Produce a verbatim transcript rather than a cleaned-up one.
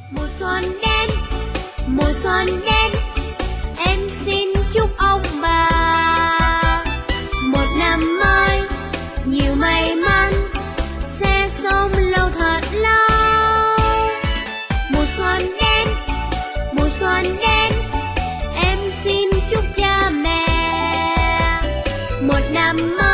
Mùa xuân đến, mùa xuân đến, em xin chúc ông bà một năm mới nhiều may mắn, sẽ sống lâu thật lâu. Mùa xuân đến, mùa xuân đến, em xin chúc cha mẹ một năm mới